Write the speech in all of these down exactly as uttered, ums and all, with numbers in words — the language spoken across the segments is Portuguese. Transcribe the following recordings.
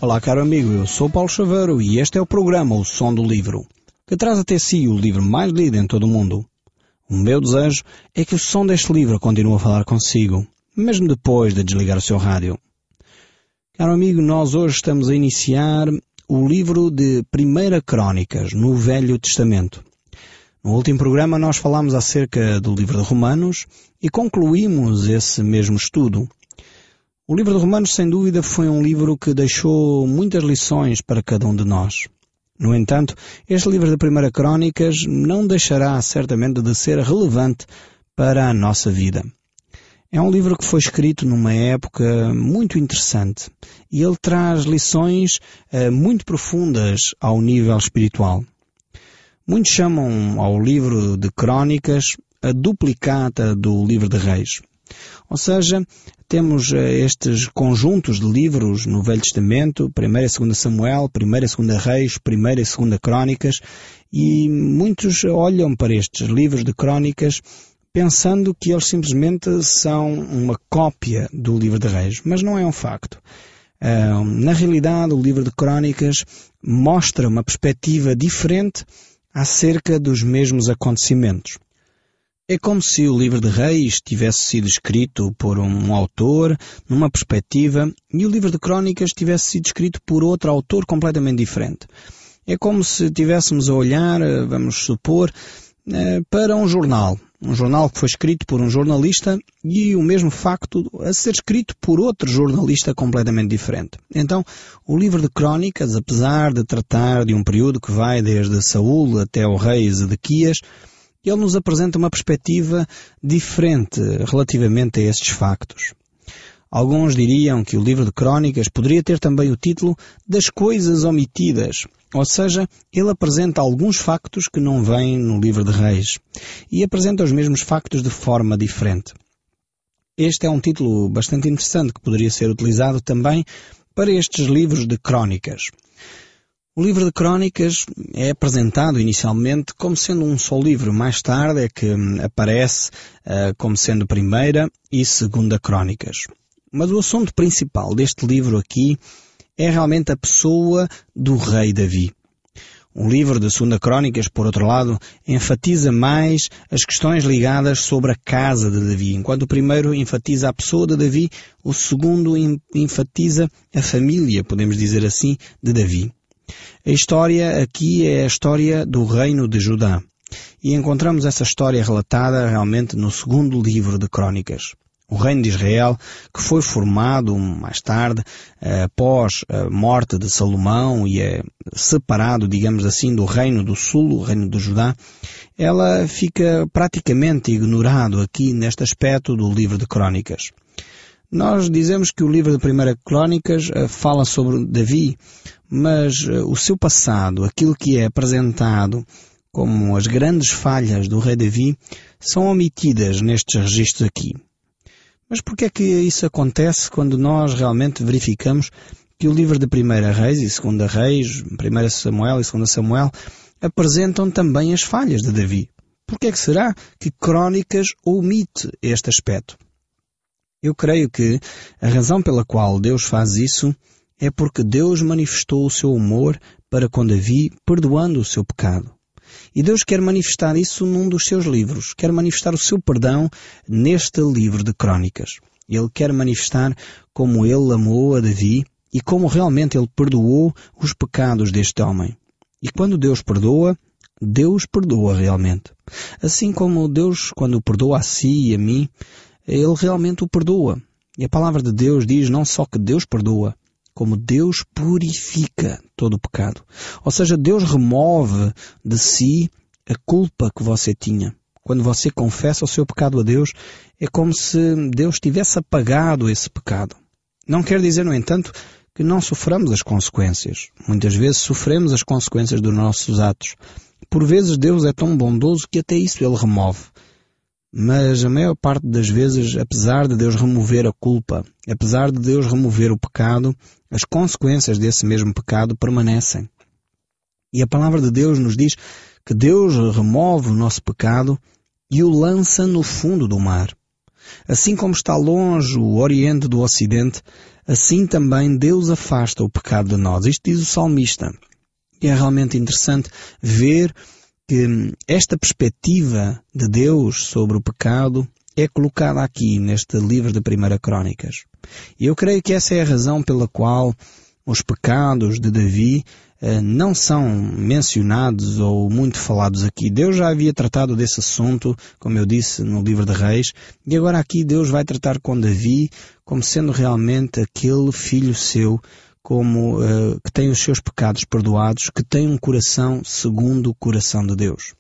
Olá, caro amigo, eu sou Paulo Chaveiro e este é o programa O Som do Livro, que traz até si o livro mais lido em todo o mundo. O meu desejo é que o som deste livro continue a falar consigo, mesmo depois de desligar o seu rádio. Caro amigo, nós hoje estamos a iniciar o livro de Primeira Crónicas, no Velho Testamento. No último programa nós falámos acerca do livro de Romanos e concluímos esse mesmo estudo. O livro de Romanos, sem dúvida, foi um livro que deixou muitas lições para cada um de nós. No entanto, este livro de Primeira Crónicas não deixará certamente de ser relevante para a nossa vida. É um livro que foi escrito numa época muito interessante e ele traz lições eh, muito profundas ao nível espiritual. Muitos chamam ao livro de Crónicas a duplicata do livro de Reis. Ou seja, temos estes conjuntos de livros no Velho Testamento, primeira e segunda Samuel, primeira e segunda Reis, primeira e segunda Crónicas, e muitos olham para estes livros de Crónicas pensando que eles simplesmente são uma cópia do livro de Reis, mas não é um facto. Na realidade, o livro de Crónicas mostra uma perspectiva diferente acerca dos mesmos acontecimentos. É como se o livro de Reis tivesse sido escrito por um autor, numa perspectiva, e o livro de Crónicas tivesse sido escrito por outro autor completamente diferente. É como se tivéssemos a olhar, vamos supor, para um jornal. Um jornal que foi escrito por um jornalista e o mesmo facto a ser escrito por outro jornalista completamente diferente. Então, o livro de Crónicas, apesar de tratar de um período que vai desde Saul até o rei Zedequias, ele nos apresenta uma perspectiva diferente relativamente a estes factos. Alguns diriam que o livro de Crónicas poderia ter também o título das coisas omitidas, ou seja, ele apresenta alguns factos que não vêm no livro de Reis e apresenta os mesmos factos de forma diferente. Este é um título bastante interessante que poderia ser utilizado também para estes livros de Crónicas. O livro de Crónicas é apresentado inicialmente como sendo um só livro. Mais tarde é que aparece uh, como sendo Primeira e Segunda Crónicas. Mas o assunto principal deste livro aqui é realmente a pessoa do rei Davi. O livro de Segunda Crónicas, por outro lado, enfatiza mais as questões ligadas sobre a casa de Davi. Enquanto o primeiro enfatiza a pessoa de Davi, o segundo enfatiza a família, podemos dizer assim, de Davi. A história aqui é a história do reino de Judá. E encontramos essa história relatada realmente no segundo livro de Crónicas. O reino de Israel, que foi formado mais tarde, após a morte de Salomão e é separado, digamos assim, do reino do sul, o reino de Judá, ela fica praticamente ignorado aqui neste aspecto do livro de Crónicas. Nós dizemos que o livro de Primeira Crónicas fala sobre Davi, mas o seu passado, aquilo que é apresentado como as grandes falhas do rei Davi, são omitidas nestes registros aqui. Mas por que é que isso acontece quando nós realmente verificamos que o livro de Primeira Reis e Segunda Reis, Primeira Samuel e Segunda Samuel, apresentam também as falhas de Davi? Por que é que será que Crónicas omite este aspecto? Eu creio que a razão pela qual Deus faz isso é porque Deus manifestou o seu amor para com Davi, perdoando o seu pecado. E Deus quer manifestar isso num dos seus livros, quer manifestar o seu perdão neste livro de Crónicas. Ele quer manifestar como ele amou a Davi e como realmente ele perdoou os pecados deste homem. E quando Deus perdoa, Deus perdoa realmente. Assim como Deus, quando perdoa a si e a mim, Ele realmente o perdoa. E a palavra de Deus diz não só que Deus perdoa, como Deus purifica todo o pecado. Ou seja, Deus remove de si a culpa que você tinha. Quando você confessa o seu pecado a Deus, é como se Deus tivesse apagado esse pecado. Não quer dizer, no entanto, que não soframos as consequências. Muitas vezes sofremos as consequências dos nossos atos. Por vezes Deus é tão bondoso que até isso Ele remove. Mas a maior parte das vezes, apesar de Deus remover a culpa, apesar de Deus remover o pecado, as consequências desse mesmo pecado permanecem. E a palavra de Deus nos diz que Deus remove o nosso pecado e o lança no fundo do mar. Assim como está longe o Oriente do Ocidente, assim também Deus afasta o pecado de nós. Isto diz o salmista. E é realmente interessante ver que esta perspectiva de Deus sobre o pecado é colocada aqui neste livro de Primeira Crônicas. E eu creio que essa é a razão pela qual os pecados de Davi eh, não são mencionados ou muito falados aqui. Deus já havia tratado desse assunto, como eu disse, no livro de Reis, e agora aqui Deus vai tratar com Davi como sendo realmente aquele filho seu, como uh, que tem os seus pecados perdoados, que tem um coração segundo o coração de Deus.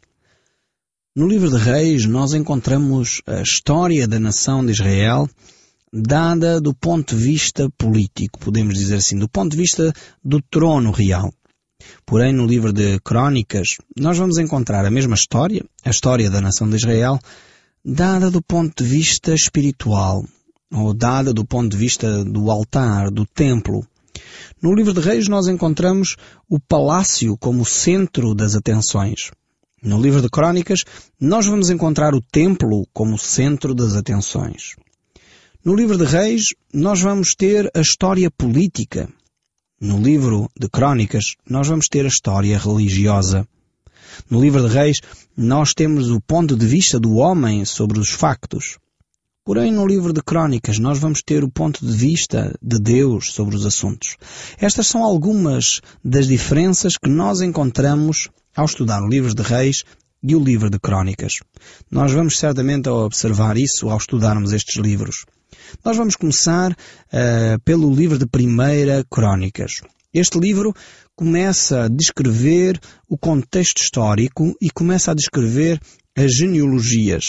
No livro de Reis nós encontramos a história da nação de Israel dada do ponto de vista político, podemos dizer assim, do ponto de vista do trono real. Porém, no livro de Crônicas, nós vamos encontrar a mesma história, a história da nação de Israel, dada do ponto de vista espiritual, ou dada do ponto de vista do altar, do templo. No livro de Reis nós encontramos o palácio como centro das atenções. No livro de Crônicas nós vamos encontrar o templo como centro das atenções. No livro de Reis nós vamos ter a história política. No livro de Crônicas nós vamos ter a história religiosa. No livro de Reis nós temos o ponto de vista do homem sobre os factos. Porém, no livro de Crônicas nós vamos ter o ponto de vista de Deus sobre os assuntos. Estas são algumas das diferenças que nós encontramos ao estudar o livro de Reis e o livro de Crônicas. Nós vamos certamente observar isso ao estudarmos estes livros. Nós vamos começar uh, pelo livro de Primeira Crônicas. Este livro começa a descrever o contexto histórico e começa a descrever as genealogias.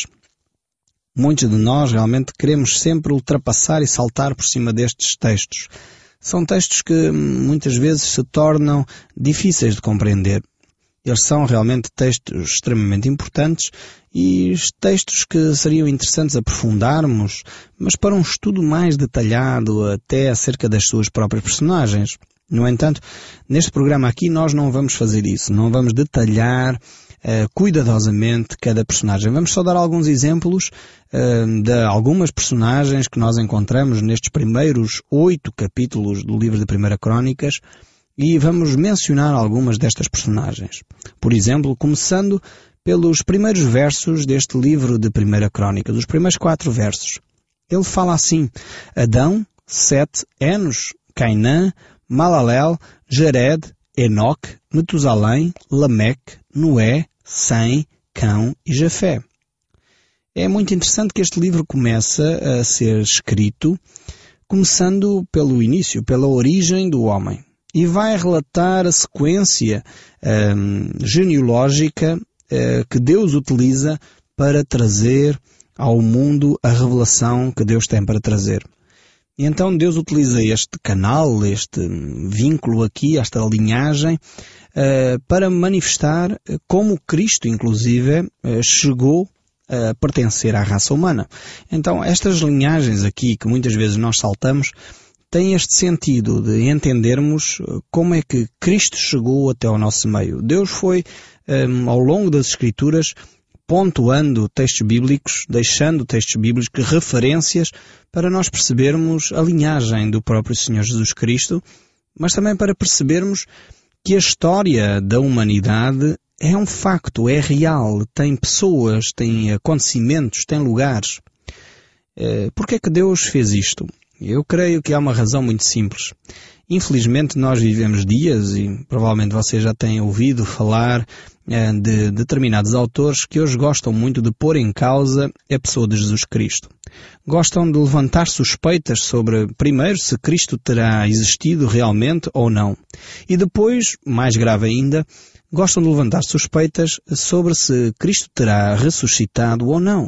Muitos de nós realmente queremos sempre ultrapassar e saltar por cima destes textos. São textos que muitas vezes se tornam difíceis de compreender. Eles são realmente textos extremamente importantes e textos que seriam interessantes aprofundarmos, mas para um estudo mais detalhado até acerca das suas próprias personagens. No entanto, neste programa aqui nós não vamos fazer isso, não vamos detalhar uh, cuidadosamente cada personagem. Vamos só dar alguns exemplos uh, de algumas personagens que nós encontramos nestes primeiros oito capítulos do livro de Primeira Crônicas, e vamos mencionar algumas destas personagens. Por exemplo, começando pelos primeiros versos deste livro de Primeira Crônica, dos primeiros quatro versos. Ele fala assim: Adão, Sete, Enos, Cainã, Malalel, Jared, Enoque, Metusalém, Lameque, Noé, Sem, Cão e Jafé. É muito interessante que este livro começa a ser escrito começando pelo início, pela origem do homem. E vai relatar a sequência um, genealógica uh, que Deus utiliza para trazer ao mundo a revelação que Deus tem para trazer. E então Deus utiliza este canal, este vínculo aqui, esta linhagem, uh, para manifestar como Cristo, inclusive, uh, chegou a pertencer à raça humana. Então, estas linhagens aqui, que muitas vezes nós saltamos, tem este sentido de entendermos como é que Cristo chegou até ao nosso meio. Deus foi, um, ao longo das Escrituras, pontuando textos bíblicos, deixando textos bíblicos, referências, para nós percebermos a linhagem do próprio Senhor Jesus Cristo, mas também para percebermos que a história da humanidade é um facto, é real, tem pessoas, tem acontecimentos, tem lugares. Por que é que Deus fez isto? Eu creio que há uma razão muito simples. Infelizmente nós vivemos dias, e provavelmente vocês já têm ouvido falar eh, de determinados autores que hoje gostam muito de pôr em causa a pessoa de Jesus Cristo. Gostam de levantar suspeitas sobre, primeiro, se Cristo terá existido realmente ou não. E depois, mais grave ainda, gostam de levantar suspeitas sobre se Cristo terá ressuscitado ou não.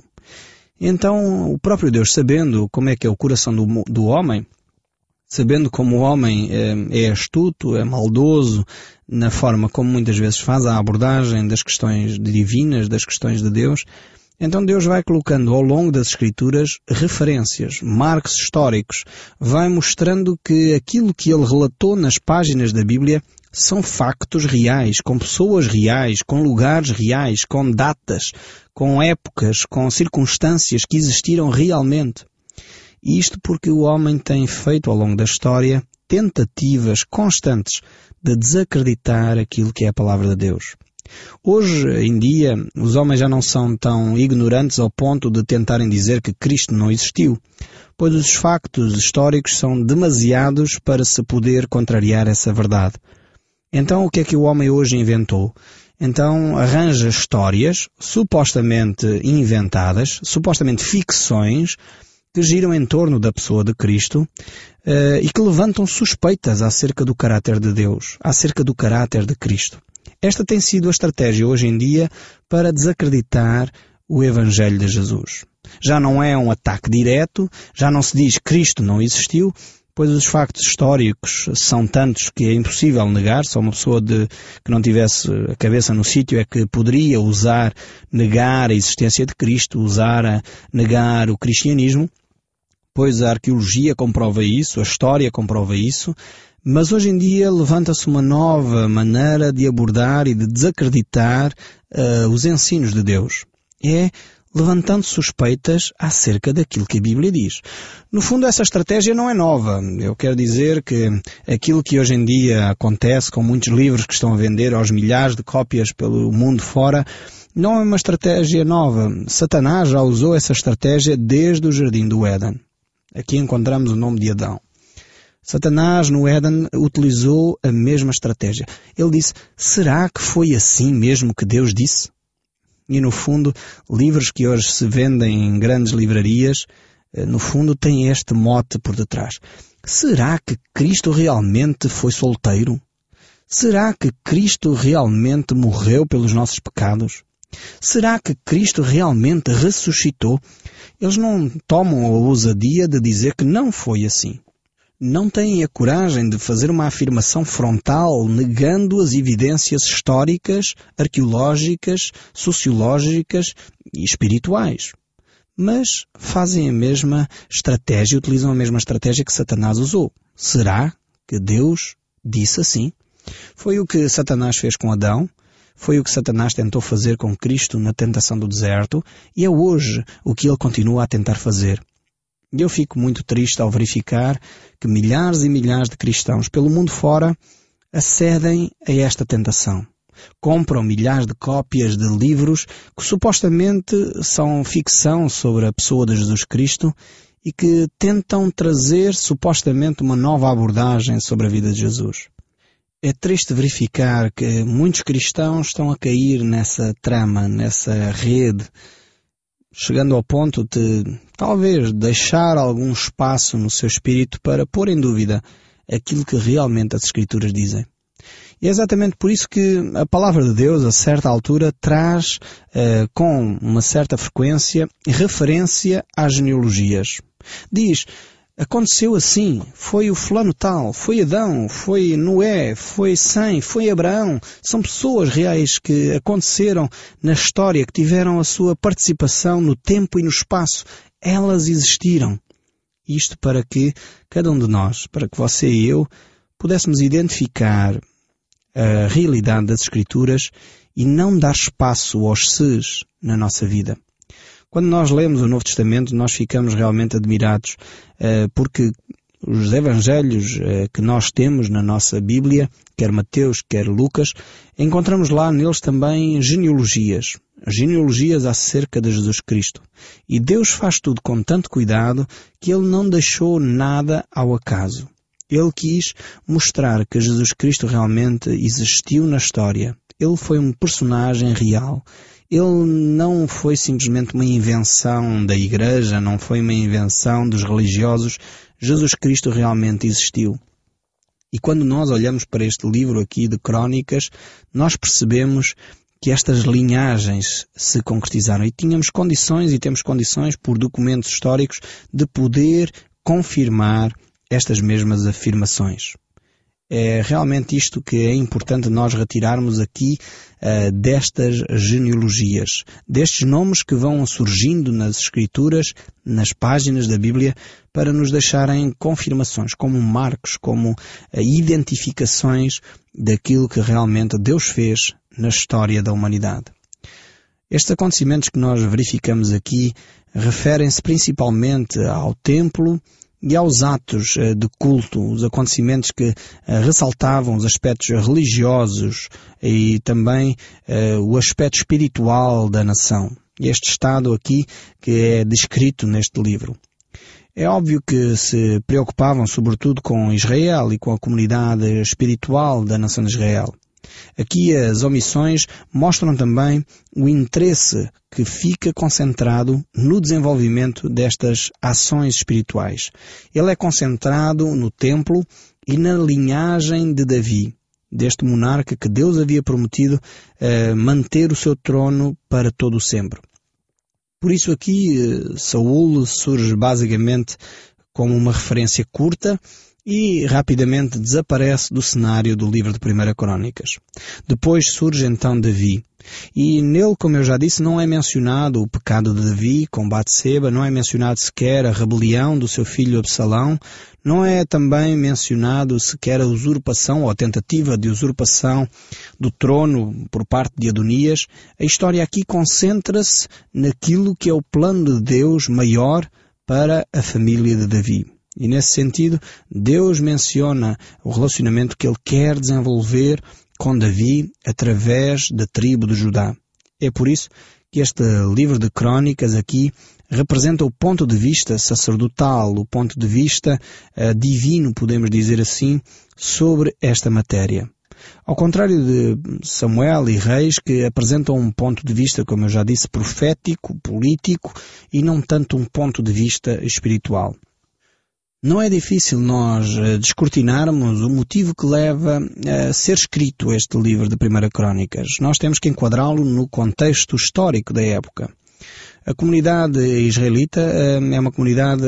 Então, o próprio Deus, sabendo como é que é o coração do, do homem, sabendo como o homem é, é astuto, é maldoso, na forma como muitas vezes faz a abordagem das questões divinas, das questões de Deus, então Deus vai colocando ao longo das Escrituras referências, marcos históricos, vai mostrando que aquilo que ele relatou nas páginas da Bíblia são factos reais, com pessoas reais, com lugares reais, com datas, com épocas, com circunstâncias que existiram realmente. E isto porque o homem tem feito ao longo da história tentativas constantes de desacreditar aquilo que é a palavra de Deus. Hoje em dia, os homens já não são tão ignorantes ao ponto de tentarem dizer que Cristo não existiu, pois os factos históricos são demasiados para se poder contrariar essa verdade. Então, o que é que o homem hoje inventou? Então, arranja histórias supostamente inventadas, supostamente ficções, que giram em torno da pessoa de Cristo uh, e que levantam suspeitas acerca do caráter de Deus, acerca do caráter de Cristo. Esta tem sido a estratégia hoje em dia para desacreditar o Evangelho de Jesus. Já não é um ataque direto, já não se diz Cristo não existiu, pois os factos históricos são tantos que é impossível negar. Só uma pessoa de, que não tivesse a cabeça no sítio é que poderia usar, negar a existência de Cristo, usar a negar o cristianismo, pois a arqueologia comprova isso, a história comprova isso, mas hoje em dia levanta-se uma nova maneira de abordar e de desacreditar uh, os ensinos de Deus. É levantando suspeitas acerca daquilo que a Bíblia diz. No fundo, essa estratégia não é nova. Eu quero dizer que aquilo que hoje em dia acontece com muitos livros que estão a vender aos milhares de cópias pelo mundo fora, não é uma estratégia nova. Satanás já usou essa estratégia desde o Jardim do Éden. Aqui encontramos o nome de Adão. Satanás no Éden utilizou a mesma estratégia. Ele disse, será que foi assim mesmo que Deus disse? E no fundo, livros que hoje se vendem em grandes livrarias, no fundo têm este mote por detrás. Será que Cristo realmente foi solteiro? Será que Cristo realmente morreu pelos nossos pecados? Será que Cristo realmente ressuscitou? Eles não tomam a ousadia de dizer que não foi assim. Não têm a coragem de fazer uma afirmação frontal negando as evidências históricas, arqueológicas, sociológicas e espirituais. Mas fazem a mesma estratégia, utilizam a mesma estratégia que Satanás usou. Será que Deus disse assim? Foi o que Satanás fez com Adão, foi o que Satanás tentou fazer com Cristo na tentação do deserto e é hoje o que ele continua a tentar fazer. E eu fico muito triste ao verificar que milhares e milhares de cristãos pelo mundo fora acedem a esta tentação. Compram milhares de cópias de livros que supostamente são ficção sobre a pessoa de Jesus Cristo e que tentam trazer supostamente uma nova abordagem sobre a vida de Jesus. É triste verificar que muitos cristãos estão a cair nessa trama, nessa rede, chegando ao ponto de, talvez, deixar algum espaço no seu espírito para pôr em dúvida aquilo que realmente as Escrituras dizem. E é exatamente por isso que a palavra de Deus, a certa altura, traz eh, com uma certa frequência referência às genealogias. Diz, aconteceu assim, foi o fulano tal, foi Adão, foi Noé, foi Sem, foi Abraão. São pessoas reais que aconteceram na história, que tiveram a sua participação no tempo e no espaço. Elas existiram. Isto para que cada um de nós, para que você e eu, pudéssemos identificar a realidade das Escrituras e não dar espaço aos ses na nossa vida. Quando nós lemos o Novo Testamento, nós ficamos realmente admirados uh, porque os evangelhos uh, que nós temos na nossa Bíblia, quer Mateus, quer Lucas, encontramos lá neles também genealogias. Genealogias acerca de Jesus Cristo. E Deus faz tudo com tanto cuidado que Ele não deixou nada ao acaso. Ele quis mostrar que Jesus Cristo realmente existiu na história. Ele foi um personagem real. Ele não foi simplesmente uma invenção da igreja, não foi uma invenção dos religiosos. Jesus Cristo realmente existiu. E quando nós olhamos para este livro aqui de Crônicas, nós percebemos que estas linhagens se concretizaram. E tínhamos condições, e temos condições, por documentos históricos, de poder confirmar estas mesmas afirmações. É realmente isto que é importante nós retirarmos aqui uh, destas genealogias, destes nomes que vão surgindo nas Escrituras, nas páginas da Bíblia, para nos deixarem confirmações, como marcos, como uh, identificações daquilo que realmente Deus fez na história da humanidade. Estes acontecimentos que nós verificamos aqui referem-se principalmente ao templo e aos atos de culto, os acontecimentos que ressaltavam os aspectos religiosos e também uh, o aspecto espiritual da nação. Este estado aqui que é descrito neste livro. É óbvio que se preocupavam sobretudo com Israel e com a comunidade espiritual da nação de Israel. Aqui as omissões mostram também o interesse que fica concentrado no desenvolvimento destas ações espirituais. Ele é concentrado no templo e na linhagem de Davi, deste monarca que Deus havia prometido eh, manter o seu trono para todo o sempre. Por isso aqui eh, Saul surge basicamente como uma referência curta e rapidamente desaparece do cenário do livro de Primeira Crónicas. Depois surge então Davi. E nele, como eu já disse, não é mencionado o pecado de Davi com Batseba, não é mencionado sequer a rebelião do seu filho Absalão, não é também mencionado sequer a usurpação ou a tentativa de usurpação do trono por parte de Adonias. A história aqui concentra-se naquilo que é o plano de Deus maior para a família de Davi. E nesse sentido, Deus menciona o relacionamento que Ele quer desenvolver com Davi através da tribo de Judá. É por isso que este livro de Crônicas aqui representa o ponto de vista sacerdotal, o ponto de vista uh, divino, podemos dizer assim, sobre esta matéria. Ao contrário de Samuel e Reis, que apresentam um ponto de vista, como eu já disse, profético, político, e não tanto um ponto de vista espiritual. Não é difícil nós descortinarmos o motivo que leva a ser escrito este livro de Primeira Crónicas. Nós temos que enquadrá-lo no contexto histórico da época. A comunidade israelita é uma comunidade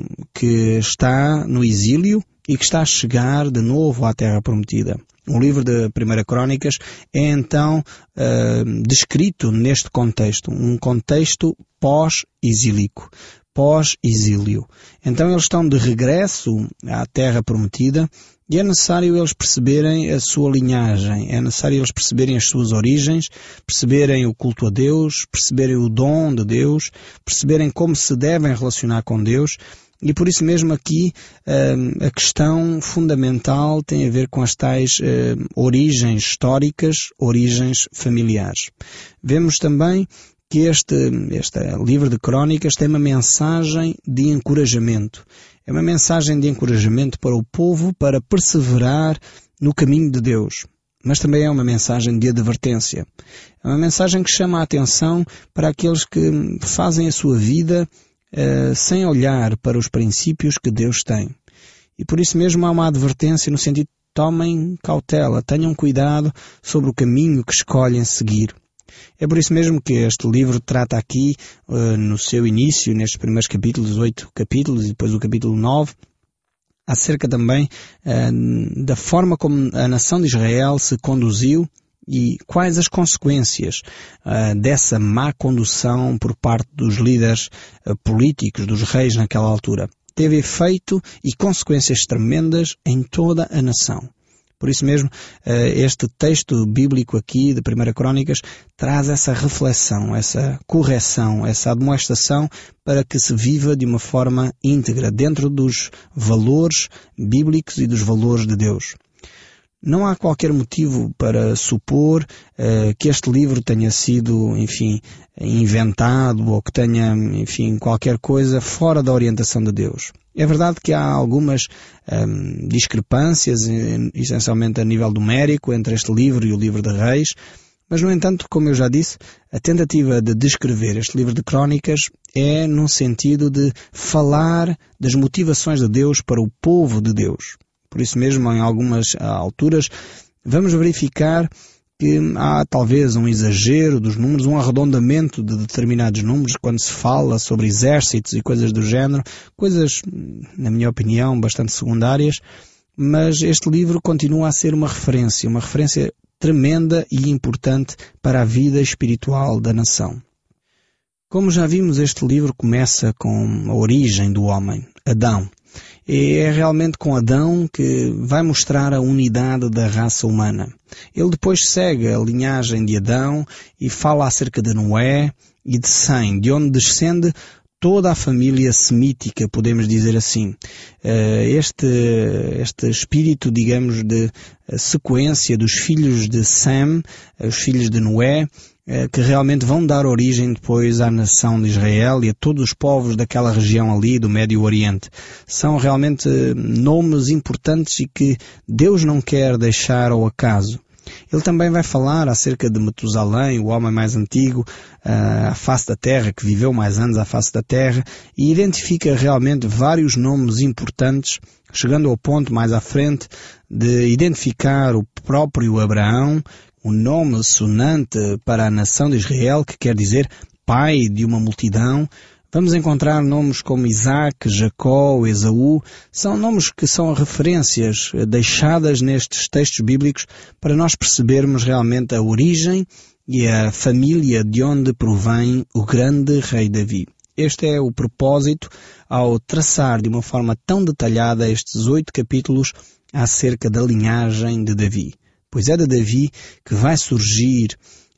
que está no exílio e que está a chegar de novo à Terra Prometida. O livro de Primeira Crónicas é então uh, descrito neste contexto, um contexto pós-exílico. pós-exílio. Então eles estão de regresso à Terra Prometida e é necessário eles perceberem a sua linhagem, é necessário eles perceberem as suas origens, perceberem o culto a Deus, perceberem o dom de Deus, perceberem como se devem relacionar com Deus. E por isso mesmo aqui uh, a questão fundamental tem a ver com as tais uh, origens históricas, origens familiares. Vemos também que este, este livro de Crônicas tem uma mensagem de encorajamento. É uma mensagem de encorajamento para o povo para perseverar no caminho de Deus. Mas também é uma mensagem de advertência. É uma mensagem que chama a atenção para aqueles que fazem a sua vida uh, sem olhar para os princípios que Deus tem. E por isso mesmo há uma advertência no sentido de tomem cautela, tenham cuidado sobre o caminho que escolhem seguir. É por isso mesmo que este livro trata aqui, uh, no seu início, nestes primeiros capítulos, oito capítulos, e depois o capítulo nove, acerca também uh, da forma como a nação de Israel se conduziu e quais as consequências uh, dessa má condução por parte dos líderes uh, políticos, dos reis naquela altura. Teve efeito e consequências tremendas em toda a nação. Por isso mesmo, este texto bíblico aqui de Primeira Crónicas traz essa reflexão, essa correção, essa admoestação para que se viva de uma forma íntegra, dentro dos valores bíblicos e dos valores de Deus. Não há qualquer motivo para supor uh, que este livro tenha sido, enfim, inventado ou que tenha, enfim, qualquer coisa fora da orientação de Deus. É verdade que há algumas um, discrepâncias, essencialmente a nível numérico, entre este livro e o livro de Reis, mas, no entanto, como eu já disse, a tentativa de descrever este livro de Crônicas é num sentido de falar das motivações de Deus para o povo de Deus. Por isso mesmo, em algumas alturas, vamos verificar que há talvez um exagero dos números, um arredondamento de determinados números quando se fala sobre exércitos e coisas do género, coisas, na minha opinião, bastante secundárias, mas este livro continua a ser uma referência, uma referência tremenda e importante para a vida espiritual da nação. Como já vimos, este livro começa com a origem do homem, Adão. é realmente com Adão que vai mostrar a unidade da raça humana. Ele depois segue a linhagem de Adão e fala acerca de Noé e de Sem, de onde descende toda a família semítica, podemos dizer assim. Este, este espírito, digamos, de sequência dos filhos de Sem, os filhos de Noé, que realmente vão dar origem depois à nação de Israel e a todos os povos daquela região ali do Médio Oriente. São realmente nomes importantes e que Deus não quer deixar ao acaso. Ele também vai falar acerca de Metusalém, o homem mais antigo à face da terra, que viveu mais anos à face da terra, e identifica realmente vários nomes importantes, chegando ao ponto mais à frente de identificar o próprio Abraão, o nome sonante para a nação de Israel, que quer dizer pai de uma multidão. Vamos encontrar nomes como Isaac, Jacó, Esaú. São nomes que são referências deixadas nestes textos bíblicos para nós percebermos realmente a origem e a família de onde provém o grande rei Davi. Este é o propósito ao traçar de uma forma tão detalhada estes oito capítulos acerca da linhagem de Davi. Pois é de Davi que vai surgir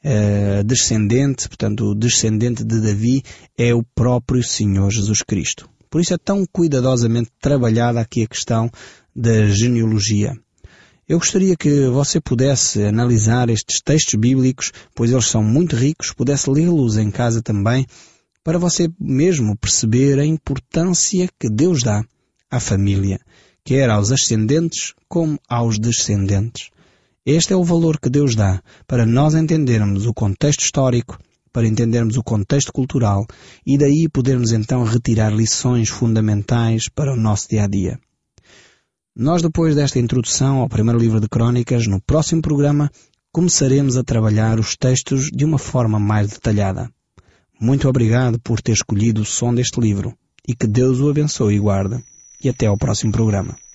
Uh, descendente, portanto o descendente de Davi é o próprio Senhor Jesus Cristo. Por isso é tão cuidadosamente trabalhada aqui a questão da genealogia. Eu gostaria que você pudesse analisar estes textos bíblicos, pois eles são muito ricos, pudesse lê-los em casa também, para você mesmo perceber a importância que Deus dá à família, quer aos ascendentes como aos descendentes. Este é o valor que Deus dá para nós entendermos o contexto histórico, para entendermos o contexto cultural e daí podermos então retirar lições fundamentais para o nosso dia-a-dia. Nós, depois desta introdução ao primeiro livro de Crônicas, no próximo programa, começaremos a trabalhar os textos de uma forma mais detalhada. Muito obrigado por ter escolhido o som deste livro e que Deus o abençoe e guarde. E até ao próximo programa.